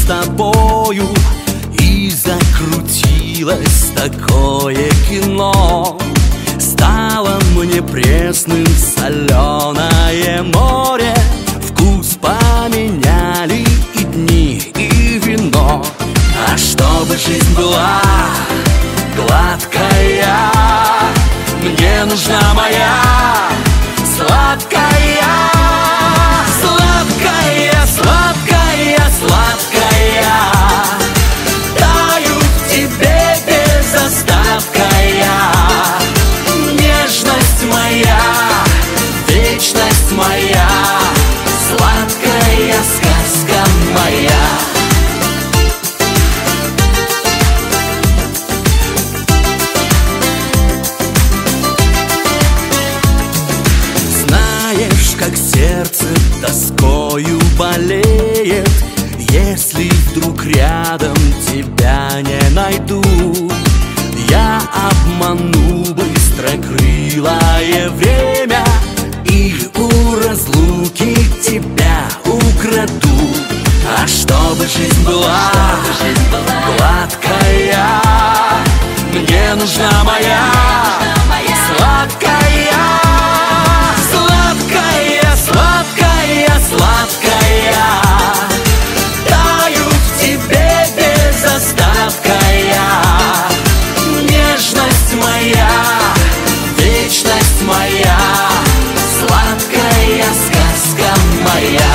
с тобою, и закрутилось такое кино. Стало мне пресным соленое море, вкус поменяли и дни, и вино. А чтобы жизнь была гладкая, мне нужна моя сладкая. Сладкая, сладкая, сладкая, таю в тебе без остатка я. Нежность моя, вечность моя, сладкая сказка моя. Как сердце тоскою болеет, если вдруг рядом тебя не найду. Я обману быстрокрылое время и у разлуки тебя украду. А чтобы жизнь была гладкая, мне нужна моя сладкая. Сладкая, сладкая, таю в тебе без остатка я. Нежность моя, вечность моя, сладкая сказка моя.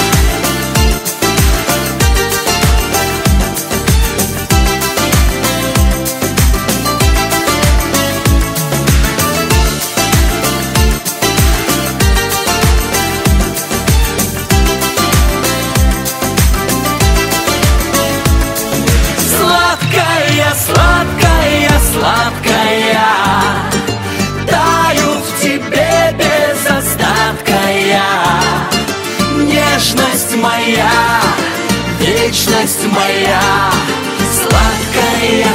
Сладкая, сладкая, таю в тебе без остатка я. Нежность моя, вечность моя, сладкая